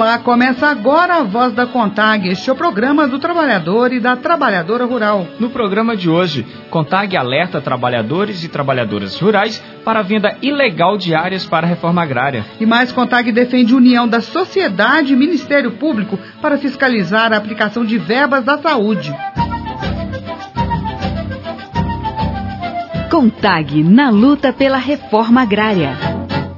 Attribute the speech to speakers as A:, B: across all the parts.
A: Olá, começa agora a Voz da CONTAG, este é o programa do trabalhador e da trabalhadora rural.
B: No programa de hoje, CONTAG alerta trabalhadores e trabalhadoras rurais para a venda ilegal de áreas para a reforma agrária.
A: E mais, CONTAG defende união da sociedade e Ministério Público para fiscalizar a aplicação de verbas da saúde.
C: CONTAG na luta pela reforma agrária.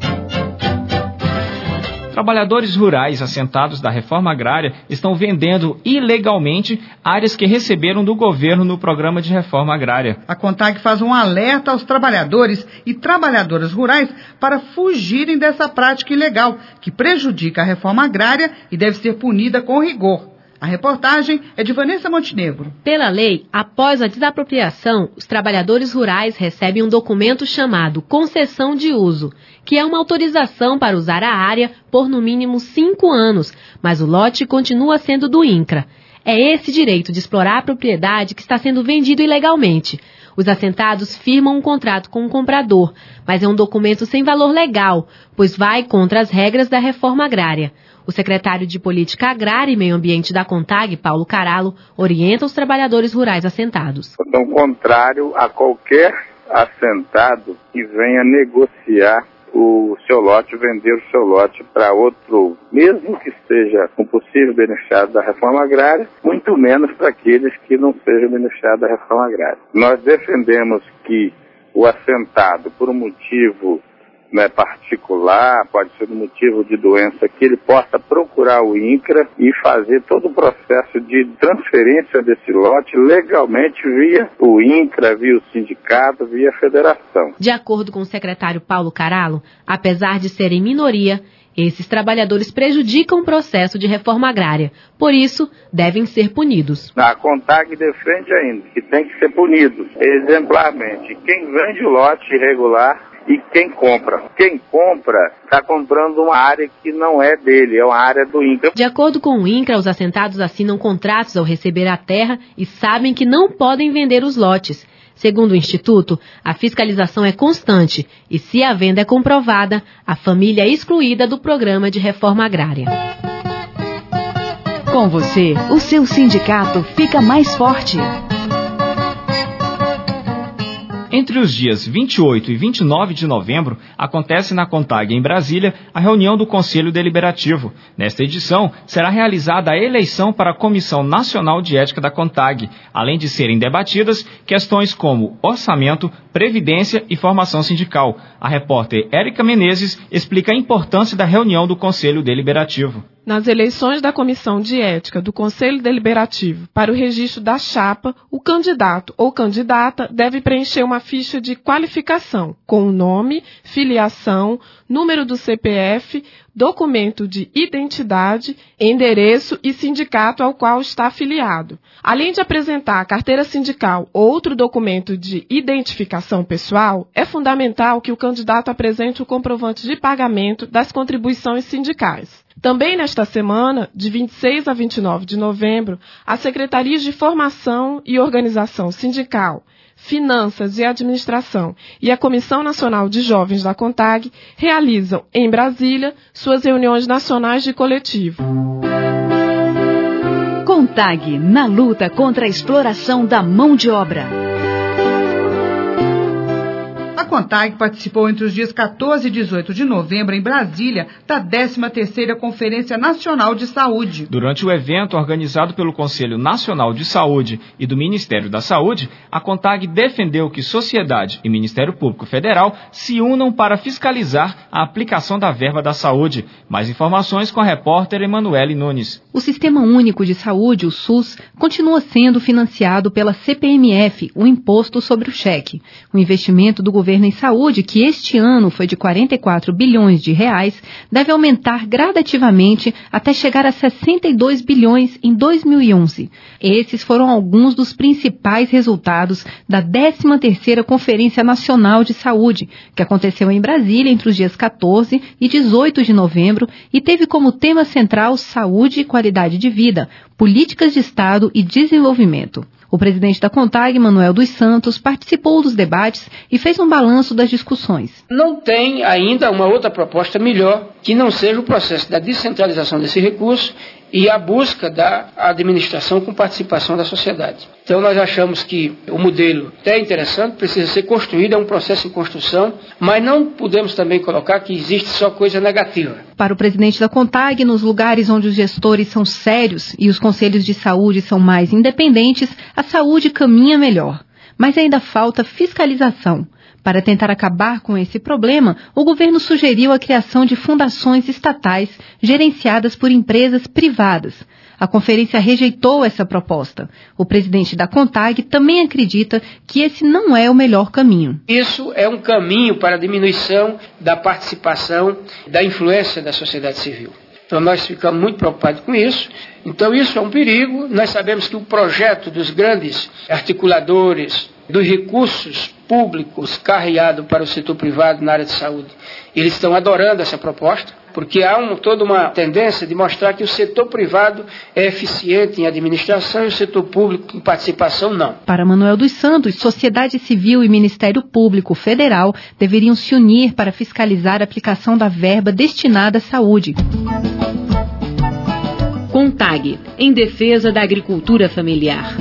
B: Trabalhadores rurais assentados da reforma agrária estão vendendo ilegalmente áreas que receberam do governo no programa de reforma agrária.
A: A CONTAG faz um alerta aos trabalhadores e trabalhadoras rurais para fugirem dessa prática ilegal, que prejudica a reforma agrária e deve ser punida com rigor. A reportagem é de Vanessa Montenegro.
D: Pela lei, após a desapropriação, os trabalhadores rurais recebem um documento chamado Concessão de Uso, que é uma autorização para usar a área por no mínimo 5 anos, mas o lote continua sendo do INCRA. É esse direito de explorar a propriedade que está sendo vendido ilegalmente. Os assentados firmam um contrato com o comprador, mas é um documento sem valor legal, pois vai contra as regras da reforma agrária. O secretário de Política Agrária e Meio Ambiente da CONTAG, Paulo Caralo, orienta os trabalhadores rurais assentados.
E: Então, contrário a qualquer assentado que venha negociar o seu lote, vender o seu lote para outro, mesmo que seja um possível beneficiário da reforma agrária, muito menos para aqueles que não sejam beneficiados da reforma agrária. Nós defendemos que o assentado, por um motivo particular, pode ser um motivo de doença, que ele possa procurar o INCRA e fazer todo o processo de transferência desse lote legalmente via o INCRA, via o sindicato, via a federação.
D: De acordo com o secretário Paulo Caralo, apesar de serem minoria, esses trabalhadores prejudicam o processo de reforma agrária. Por isso, devem ser punidos.
E: A CONTAG defende ainda que tem que ser punido exemplarmente quem vende o lote irregular e quem compra. Quem compra está comprando uma área que não é dele, é uma área do INCRA.
D: De acordo com o INCRA, os assentados assinam contratos ao receber a terra e sabem que não podem vender os lotes. Segundo o Instituto, a fiscalização é constante e, se a venda é comprovada, a família é excluída do programa de reforma agrária.
C: Com você, o seu sindicato fica mais forte.
B: Entre os dias 28 e 29 de novembro, acontece na CONTAG, em Brasília, a reunião do Conselho Deliberativo. Nesta edição, será realizada a eleição para a Comissão Nacional de Ética da CONTAG, além de serem debatidas questões como orçamento, previdência e formação sindical. A repórter Érica Menezes explica a importância da reunião do Conselho Deliberativo.
F: Nas eleições da Comissão de Ética do Conselho Deliberativo para o registro da chapa, o candidato ou candidata deve preencher uma ficha de qualificação com o nome, filiação, número do CPF, documento de identidade, endereço e sindicato ao qual está afiliado. Além de apresentar a carteira sindical ou outro documento de identificação pessoal, é fundamental que o candidato apresente o comprovante de pagamento das contribuições sindicais. Também nesta semana, de 26 a 29 de novembro, as Secretarias de Formação e Organização Sindical, Finanças e Administração e a Comissão Nacional de Jovens da CONTAG realizam, em Brasília, suas reuniões nacionais de coletivo.
C: CONTAG na luta contra a exploração da mão de obra.
A: A CONTAG participou entre os dias 14 e 18 de novembro, em Brasília, da 13ª Conferência Nacional de Saúde.
B: Durante o evento organizado pelo Conselho Nacional de Saúde e do Ministério da Saúde, a CONTAG defendeu que sociedade e Ministério Público Federal se unam para fiscalizar a aplicação da verba da saúde. Mais informações com a repórter Emanuele Nunes.
G: O Sistema Único de Saúde, o SUS, continua sendo financiado pela CPMF, o Imposto sobre o Cheque. O investimento do governo em saúde, que este ano foi de 44 bilhões de reais, deve aumentar gradativamente até chegar a 62 bilhões em 2011. Esses foram alguns dos principais resultados da 13ª Conferência Nacional de Saúde, que aconteceu em Brasília entre os dias 14 e 18 de novembro e teve como tema central saúde e qualidade de vida, políticas de Estado e desenvolvimento. O presidente da CONTAG, Manuel dos Santos, participou dos debates e fez um balanço das discussões.
H: Não tem ainda uma outra proposta melhor que não seja o processo da descentralização desse recurso e a busca da administração com participação da sociedade. Então nós achamos que o modelo é interessante, precisa ser construído, é um processo em construção, mas não podemos também colocar que existe só coisa negativa.
G: Para o presidente da CONTAG, nos lugares onde os gestores são sérios e os conselhos de saúde são mais independentes, a saúde caminha melhor. Mas ainda falta fiscalização. Para tentar acabar com esse problema, o governo sugeriu a criação de fundações estatais gerenciadas por empresas privadas. A conferência rejeitou essa proposta. O presidente da CONTAG também acredita que esse não é o melhor caminho.
H: Isso é um caminho para a diminuição da participação, da influência da sociedade civil. Então nós ficamos muito preocupados com isso. Então isso é um perigo. Nós sabemos que o projeto dos grandes articuladores, dos recursos públicos carreados para o setor privado na área de saúde, eles estão adorando essa proposta, porque há toda uma tendência de mostrar que o setor privado é eficiente em administração e o setor público em participação não.
G: Para Manuel dos Santos, sociedade civil e Ministério Público Federal deveriam se unir para fiscalizar a aplicação da verba destinada à saúde.
C: CONTAG, em defesa da agricultura familiar.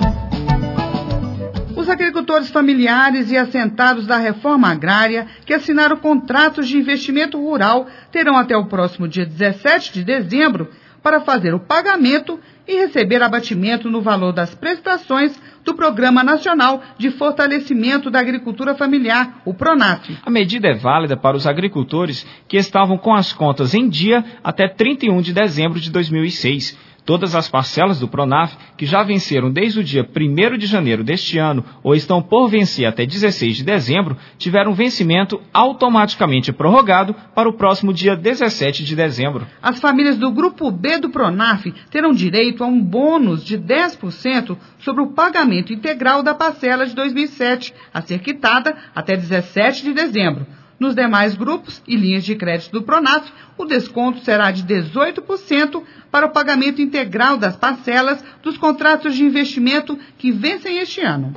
A: Os agricultores familiares e assentados da reforma agrária que assinaram contratos de investimento rural terão até o próximo dia 17 de dezembro para fazer o pagamento e receber abatimento no valor das prestações do Programa Nacional de Fortalecimento da Agricultura Familiar, o PRONAF.
B: A medida é válida para os agricultores que estavam com as contas em dia até 31 de dezembro de 2006. Todas as parcelas do PRONAF que já venceram desde o dia 1º de janeiro deste ano ou estão por vencer até 16 de dezembro tiveram vencimento automaticamente prorrogado para o próximo dia 17 de dezembro.
A: As famílias do Grupo B do PRONAF terão direito a um bônus de 10% sobre o pagamento integral da parcela de 2007, a ser quitada até 17 de dezembro. Nos demais grupos e linhas de crédito do PRONAF, o desconto será de 18% para o pagamento integral das parcelas dos contratos de investimento que vencem este ano.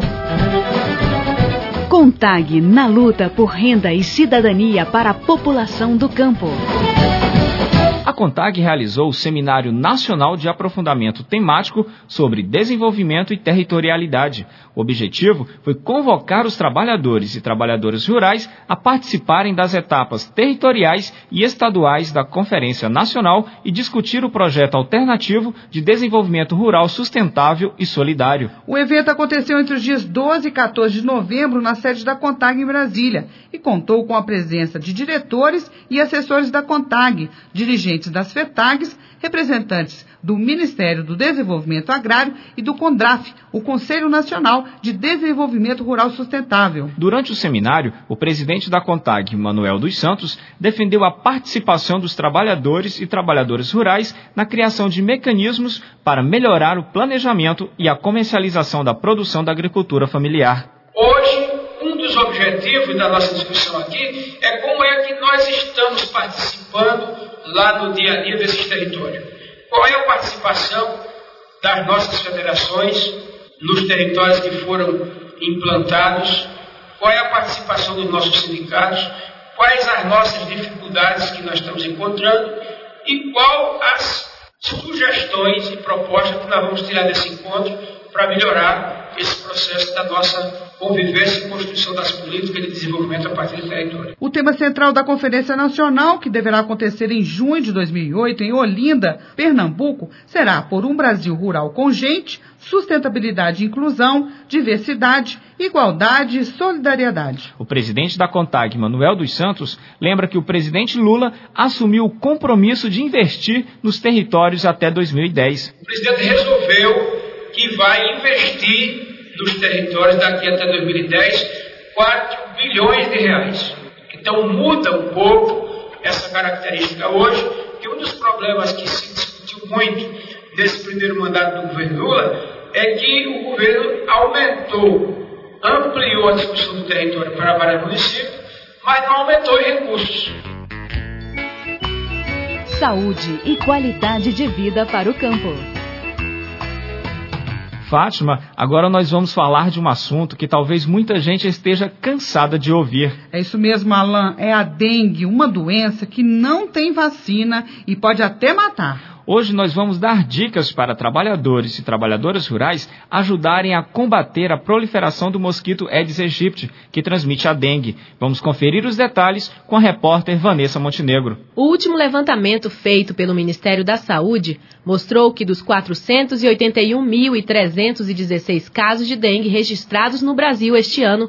C: CONTAG na luta por renda e cidadania para a população do campo.
B: A CONTAG realizou o Seminário Nacional de Aprofundamento Temático sobre Desenvolvimento e Territorialidade. O objetivo foi convocar os trabalhadores e trabalhadoras rurais a participarem das etapas territoriais e estaduais da Conferência Nacional e discutir o projeto alternativo de desenvolvimento rural sustentável e solidário.
A: O evento aconteceu entre os dias 12 e 14 de novembro na sede da CONTAG em Brasília e contou com a presença de diretores e assessores da CONTAG, dirigentes das FETAGs, representantes do Ministério do Desenvolvimento Agrário e do CONDRAF, o Conselho Nacional de Desenvolvimento Rural Sustentável.
B: Durante o seminário, o presidente da CONTAG, Manuel dos Santos, defendeu a participação dos trabalhadores e trabalhadoras rurais na criação de mecanismos para melhorar o planejamento e a comercialização da produção da agricultura familiar.
H: Hoje, um dos objetivos da nossa discussão aqui é como é que nós estamos participando lá no dia a dia desses territórios. Qual é a participação das nossas federações nos territórios que foram implantados? Qual é a participação dos nossos sindicatos? Quais as nossas dificuldades que nós estamos encontrando? E qual as sugestões e propostas que nós vamos tirar desse encontro para melhorar esse processo da nossa convivência e construção das políticas de desenvolvimento a partir do território.
A: O tema central da Conferência Nacional, que deverá acontecer em junho de 2008 em Olinda, Pernambuco, será por um Brasil rural com gente, sustentabilidade e inclusão, diversidade, igualdade e solidariedade.
B: O presidente da CONTAG, Manuel dos Santos, lembra que o presidente Lula assumiu o compromisso de investir nos territórios até 2010.
H: O presidente resolveu que vai investir nos territórios daqui até 2010, 4 bilhões de reais. Então muda um pouco essa característica hoje, que um dos problemas que se discutiu muito nesse primeiro mandato do governo Lula é que o governo ampliou a discussão do território para vários municípios, mas não aumentou os recursos.
C: Saúde e qualidade de vida para o campo.
B: Fátima, agora nós vamos falar de um assunto que talvez muita gente esteja cansada de ouvir.
A: É isso mesmo, Alain. É a dengue, uma doença que não tem vacina e pode até matar.
B: Hoje nós vamos dar dicas para trabalhadores e trabalhadoras rurais ajudarem a combater a proliferação do mosquito Aedes aegypti, que transmite a dengue. Vamos conferir os detalhes com a repórter Vanessa Montenegro.
D: O último levantamento feito pelo Ministério da Saúde mostrou que dos 481.316 casos de dengue registrados no Brasil este ano,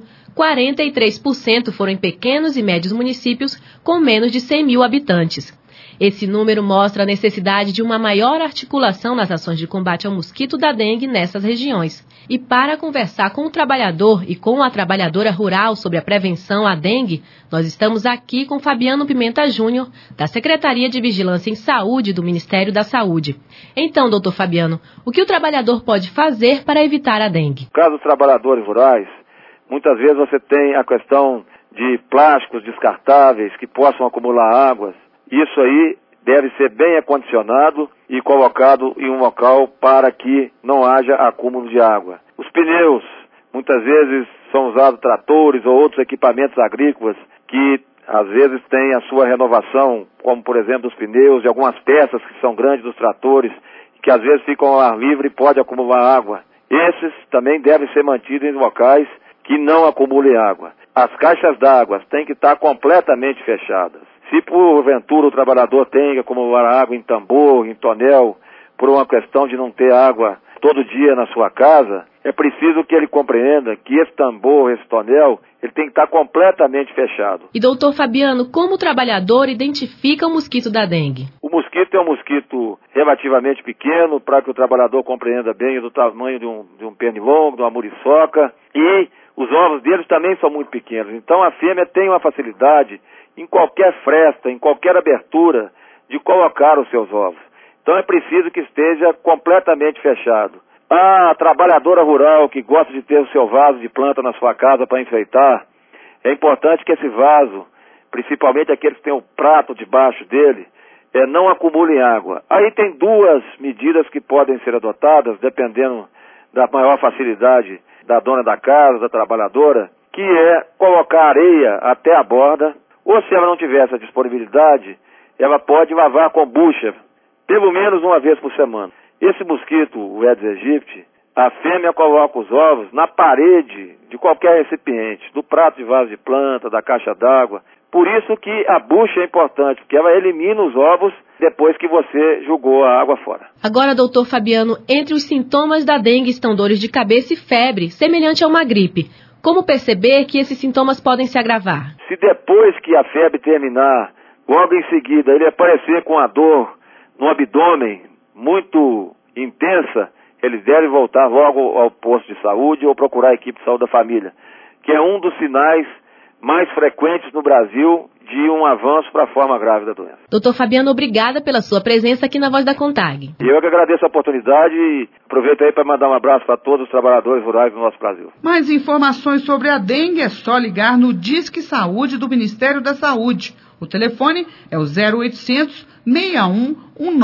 D: 43% foram em pequenos e médios municípios com menos de 100 mil habitantes. Esse número mostra a necessidade de uma maior articulação nas ações de combate ao mosquito da dengue nessas regiões. E para conversar com o trabalhador e com a trabalhadora rural sobre a prevenção à dengue, nós estamos aqui com Fabiano Pimenta Júnior, da Secretaria de Vigilância em Saúde do Ministério da Saúde. Então, doutor Fabiano, o que o trabalhador pode fazer para evitar a dengue?
I: No caso dos trabalhadores rurais, muitas vezes você tem a questão de plásticos descartáveis que possam acumular águas. Isso aí deve ser bem acondicionado e colocado em um local para que não haja acúmulo de água. Os pneus, muitas vezes são usados tratores ou outros equipamentos agrícolas que às vezes têm a sua renovação, como por exemplo os pneus de algumas peças que são grandes dos tratores, que às vezes ficam ao ar livre e pode acumular água. Esses também devem ser mantidos em locais que não acumulem água. As caixas d'água têm que estar completamente fechadas. Se porventura o trabalhador tem que acumular água em tambor, em tonel, por uma questão de não ter água todo dia na sua casa, é preciso que ele compreenda que esse tambor, esse tonel, ele tem que estar completamente fechado.
D: E doutor Fabiano, como o trabalhador identifica o mosquito da dengue?
I: O mosquito é um mosquito relativamente pequeno, para que o trabalhador compreenda bem, do tamanho de um pernilongo, de uma muriçoca, e os ovos deles também são muito pequenos. Então a fêmea tem uma facilidade em qualquer fresta, em qualquer abertura, de colocar os seus ovos. Então é preciso que esteja completamente fechado. A trabalhadora rural que gosta de ter o seu vaso de planta na sua casa para enfeitar, é importante que esse vaso, principalmente aqueles que têm o prato debaixo dele, não acumulem água. Aí tem duas medidas que podem ser adotadas, dependendo da maior facilidade da dona da casa, da trabalhadora, que é colocar areia até a borda, ou se ela não tiver essa disponibilidade, ela pode lavar com bucha, pelo menos uma vez por semana. Esse mosquito, o Aedes aegypti, a fêmea coloca os ovos na parede de qualquer recipiente, do prato de vaso de planta, da caixa d'água. Por isso que a bucha é importante, porque ela elimina os ovos depois que você jogou a água fora.
D: Agora, doutor Fabiano, entre os sintomas da dengue estão dores de cabeça e febre, semelhante a uma gripe. Como perceber que esses sintomas podem se agravar?
I: Se depois que a febre terminar, logo em seguida, ele aparecer com a dor no abdômen muito intensa, ele deve voltar logo ao posto de saúde ou procurar a equipe de saúde da família, que é um dos sinais mais frequentes no Brasil de um avanço para a forma grave da doença.
D: Doutor Fabiano, obrigada pela sua presença aqui na Voz da CONTAG.
I: Eu que agradeço a oportunidade e aproveito aí para mandar um abraço para todos os trabalhadores rurais do nosso Brasil.
A: Mais informações sobre a dengue é só ligar no Disque Saúde do Ministério da Saúde. O telefone é o 0800 61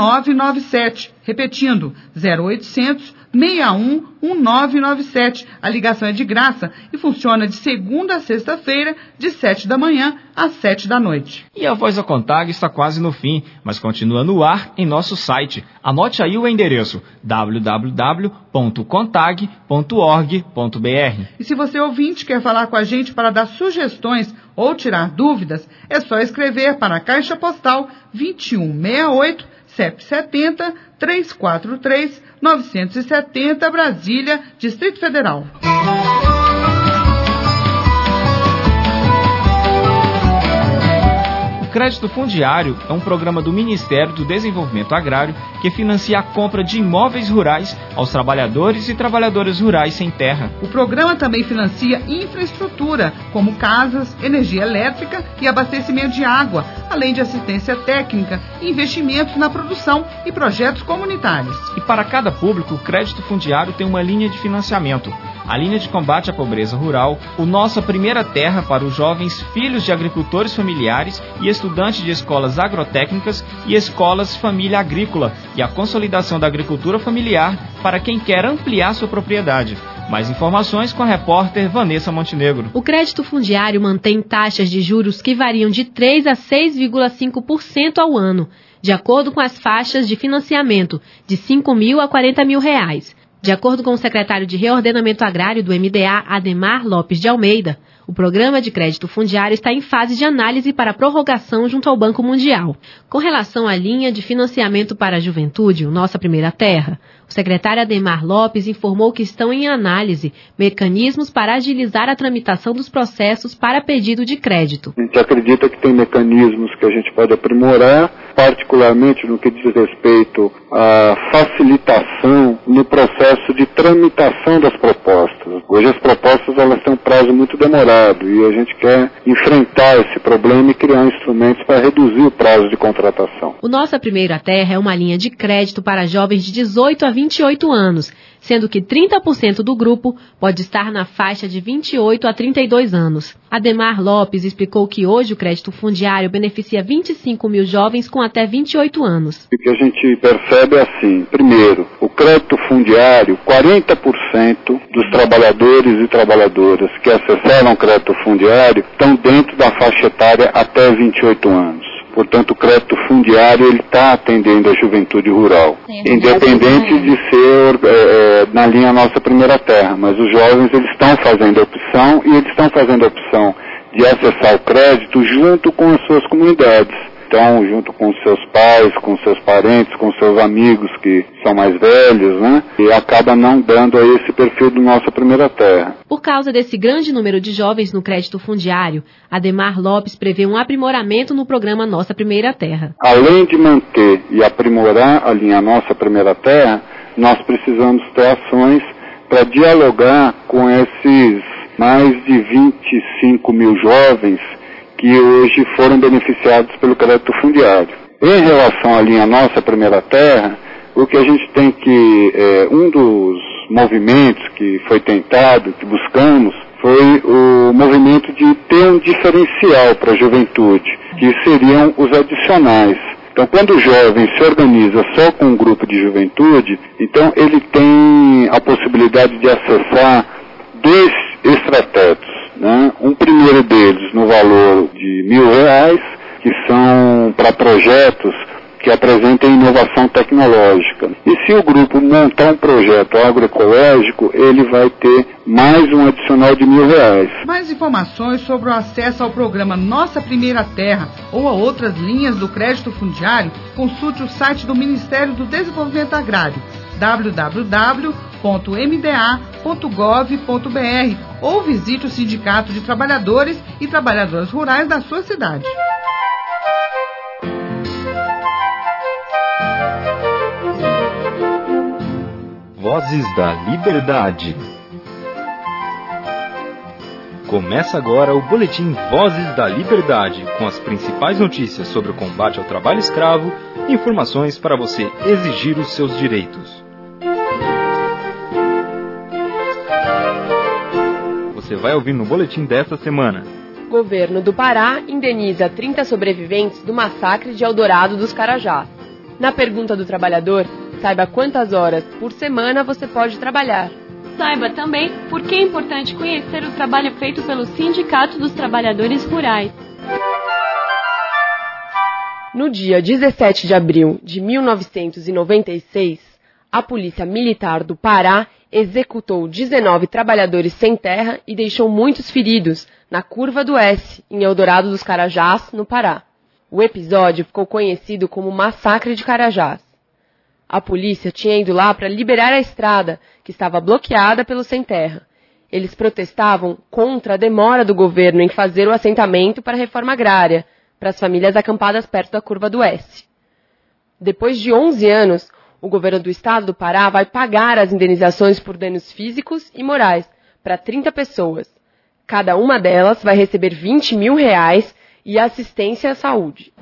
A: 1997. Repetindo, 0800 61 1997. A ligação é de graça e funciona de segunda a sexta-feira, de 7 da manhã às 7 da noite.
B: E a Voz da CONTAG está quase no fim, mas continua no ar em nosso site. Anote aí o endereço www.contag.org.br.
A: E se você ouvinte quer falar com a gente para dar sugestões ou tirar dúvidas, é só escrever para a Caixa Postal 2168, CEP 70 343 970, Brasília, Distrito Federal.
B: O Crédito Fundiário é um programa do Ministério do Desenvolvimento Agrário que financia a compra de imóveis rurais aos trabalhadores e trabalhadoras rurais sem terra.
A: O programa também financia infraestrutura, como casas, energia elétrica e abastecimento de água, além de assistência técnica, investimentos na produção e projetos comunitários.
B: E para cada público, o Crédito Fundiário tem uma linha de financiamento. a linha de combate à pobreza rural, o Nossa Primeira Terra para os jovens filhos de agricultores familiares e estudantes de escolas agrotécnicas e escolas família agrícola e a consolidação da agricultura familiar para quem quer ampliar sua propriedade. Mais informações com a repórter Vanessa Montenegro.
D: O crédito fundiário mantém taxas de juros que variam de 3% a 6,5% ao ano, de acordo com as faixas de financiamento, de R$ 5.000 a R$ 40.000. De acordo com o secretário de Reordenamento Agrário do MDA, Ademar Lopes de Almeida, o programa de crédito fundiário está em fase de análise para prorrogação junto ao Banco Mundial. Com relação à linha de financiamento para a juventude, o Nossa Primeira Terra, o secretário Ademar Lopes informou que estão em análise mecanismos para agilizar a tramitação dos processos para pedido de crédito.
J: A gente acredita que tem mecanismos que a gente pode aprimorar, particularmente no que diz respeito à facilitação no processo de tramitação das propostas. Hoje as propostas elas têm um prazo muito demorado e a gente quer enfrentar esse problema e criar instrumentos para reduzir o prazo de contratação.
D: O Nossa Primeira Terra é uma linha de crédito para jovens de 18 a 28 anos, sendo que 30% do grupo pode estar na faixa de 28 a 32 anos. Ademar Lopes explicou que hoje o crédito fundiário beneficia 25 mil jovens com até 28 anos.
J: O que a gente percebe é assim, primeiro, o crédito fundiário, 40% dos trabalhadores e trabalhadoras que acessaram o crédito fundiário estão dentro da faixa etária até 28 anos. Portanto, o crédito fundiário ele está atendendo a juventude rural, independente de ser na linha Nossa Primeira Terra. Mas os jovens eles estão fazendo a opção e eles estão fazendo a opção de acessar o crédito junto com as suas comunidades. Então, junto com seus pais, com seus parentes, com seus amigos que são mais velhos, né? E acaba não dando a esse perfil do Nossa Primeira Terra.
D: Por causa desse grande número de jovens no crédito fundiário, Ademar Lopes prevê um aprimoramento no programa Nossa Primeira Terra.
J: Além de manter e aprimorar a linha Nossa Primeira Terra, nós precisamos ter ações para dialogar com esses mais de 25 mil jovens que hoje foram beneficiados pelo crédito fundiário. Em relação à linha Nossa Primeira Terra, o que a gente tem que, um dos movimentos que foi tentado, que buscamos, foi o movimento de ter um diferencial para a juventude, que seriam os adicionais. Então, quando o jovem se organiza só com um grupo de juventude, então ele tem a possibilidade de acessar 2 extratetos. Né? Um primeiro deles no valor de R$ 1.000, que são para projetos que apresentem inovação tecnológica. E se o grupo montar um projeto agroecológico, ele vai ter mais um adicional de R$ 1.000.
A: Mais informações sobre o acesso ao programa Nossa Primeira Terra ou a outras linhas do crédito fundiário, consulte o site do Ministério do Desenvolvimento Agrário, www.mda.gov.br, ou visite o Sindicato de Trabalhadores e Trabalhadoras Rurais da sua cidade.
K: Vozes da Liberdade. Começa agora o boletim Vozes da Liberdade, com as principais notícias sobre o combate ao trabalho escravo e informações para você exigir os seus direitos. Você vai ouvir no boletim desta semana.
L: Governo do Pará indeniza 30 sobreviventes do massacre de Eldorado dos Carajás. Na pergunta do trabalhador, saiba quantas horas por semana você pode trabalhar.
M: Saiba também por que é importante conhecer o trabalho feito pelo Sindicato dos Trabalhadores Rurais.
L: No dia 17 de abril de 1996, a Polícia Militar do Pará executou 19 trabalhadores sem terra e deixou muitos feridos na Curva do S, em Eldorado dos Carajás, no Pará. O episódio ficou conhecido como Massacre de Carajás. A polícia tinha ido lá para liberar a estrada, que estava bloqueada pelo sem terra. Eles protestavam contra a demora do governo em fazer o assentamento para a reforma agrária, para as famílias acampadas perto da Curva do S. Depois de 11 anos, o governo do estado do Pará vai pagar as indenizações por danos físicos e morais para 30 pessoas. Cada uma delas vai receber R$20 mil e assistência à saúde.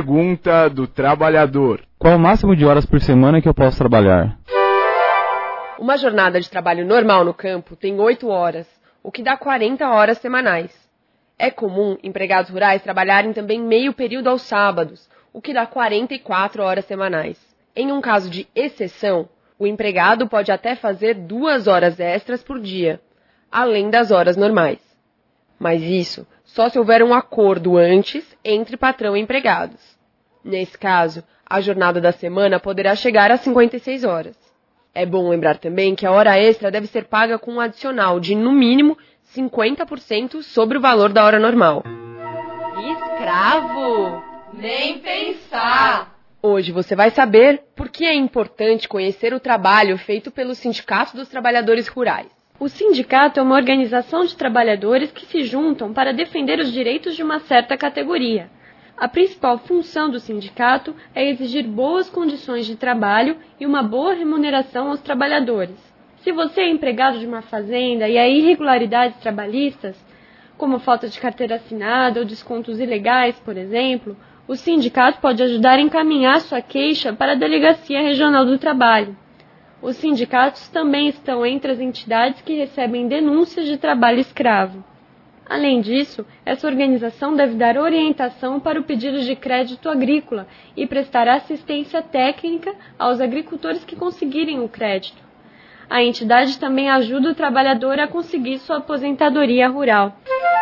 N: Pergunta do trabalhador: qual o máximo de horas por semana que eu posso trabalhar?
L: Uma jornada de trabalho normal no campo tem 8 horas, o que dá 40 horas semanais. É comum empregados rurais trabalharem também meio período aos sábados, o que dá 44 horas semanais. Em um caso de exceção, o empregado pode até fazer 2 horas extras por dia, além das horas normais. Mas isso só se houver um acordo antes entre patrão e empregados. Nesse caso, a jornada da semana poderá chegar a 56 horas. É bom lembrar também que a hora extra deve ser paga com um adicional de, no mínimo, 50% sobre o valor da hora normal.
N: Escravo? Nem pensar!
L: Hoje você vai saber por que é importante conhecer o trabalho feito pelo Sindicato dos Trabalhadores Rurais.
M: O sindicato é uma organização de trabalhadores que se juntam para defender os direitos de uma certa categoria. A principal função do sindicato é exigir boas condições de trabalho e uma boa remuneração aos trabalhadores. Se você é empregado de uma fazenda e há irregularidades trabalhistas, como falta de carteira assinada ou descontos ilegais, por exemplo, o sindicato pode ajudar a encaminhar sua queixa para a Delegacia Regional do Trabalho. Os sindicatos também estão entre as entidades que recebem denúncias de trabalho escravo. Além disso, essa organização deve dar orientação para o pedido de crédito agrícola e prestar assistência técnica aos agricultores que conseguirem o crédito. A entidade também ajuda o trabalhador a conseguir sua aposentadoria rural.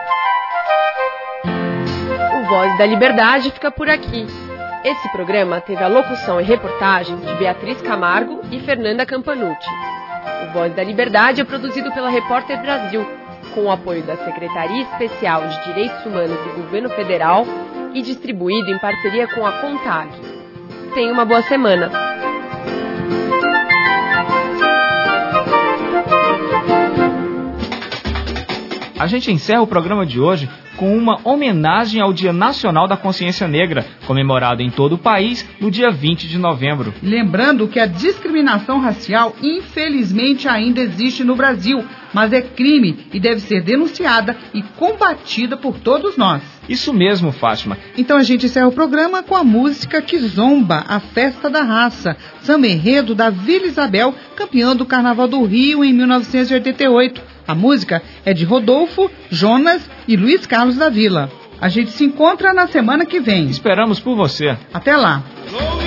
L: O Voz da Liberdade fica por aqui. Esse programa teve a locução e reportagem de Beatriz Camargo e Fernanda Campanucci. O Voz da Liberdade é produzido pela Repórter Brasil, com o apoio da Secretaria Especial de Direitos Humanos do Governo Federal e distribuído em parceria com a CONTAG. Tenha uma boa semana.
B: A gente encerra o programa de hoje com uma homenagem ao Dia Nacional da Consciência Negra, comemorado em todo o país no dia 20 de novembro.
A: Lembrando que a discriminação racial, infelizmente, ainda existe no Brasil, mas é crime e deve ser denunciada e combatida por todos nós.
B: Isso mesmo, Fátima.
A: Então a gente encerra o programa com a música Kizomba, a Festa da Raça, samba enredo da Vila Isabel, campeã do Carnaval do Rio em 1988. A música é de Rodolfo, Jonas e Luiz Carlos da Vila. A gente se encontra na semana que vem.
B: Esperamos por você.
A: Até lá.